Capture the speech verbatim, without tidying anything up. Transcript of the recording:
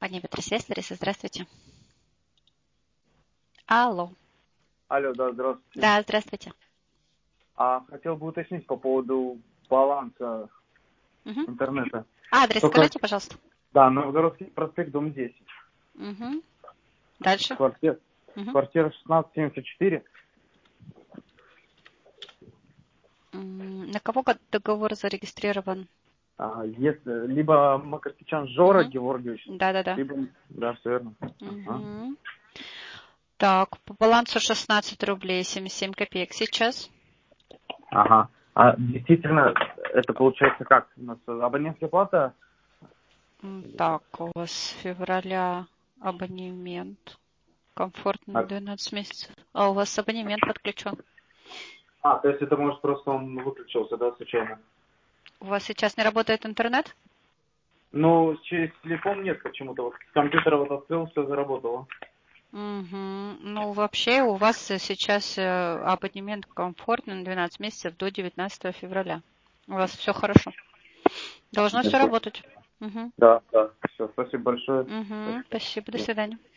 Пане Петросвет, Лариса, здравствуйте. Алло. Алло, да, здравствуйте. Да, здравствуйте. А хотел бы уточнить по поводу баланса Угу. интернета. Адрес Только, скажите, пожалуйста. да, Новгородский проспект, дом десять. Угу. Дальше. Квартира, Угу. квартира шестнадцать семьдесят четыре. На кого договор зарегистрирован? А, если, либо Макаркичан Жора Угу. Георгиевич, Да-да-да. либо, да, все верно. Угу. Ага. Так, по балансу шестнадцать рублей семьдесят семь копеек сейчас. Ага. А действительно, это получается как? У нас абонентская плата? Так, у вас с февраля абонемент. Комфортно А, двенадцать месяцев. А у вас абонемент подключен. а, то есть это может просто он выключился, да, случайно? У вас сейчас не работает интернет? Ну, через телефон нет почему-то. Вот с компьютера вот открыл, все заработало. Угу. Ну, вообще у вас сейчас абонемент комфортный на двенадцать месяцев до девятнадцатого февраля. У вас все хорошо. Должно все работать. Угу. Да, да. Все, спасибо большое. Угу. Спасибо. До свидания.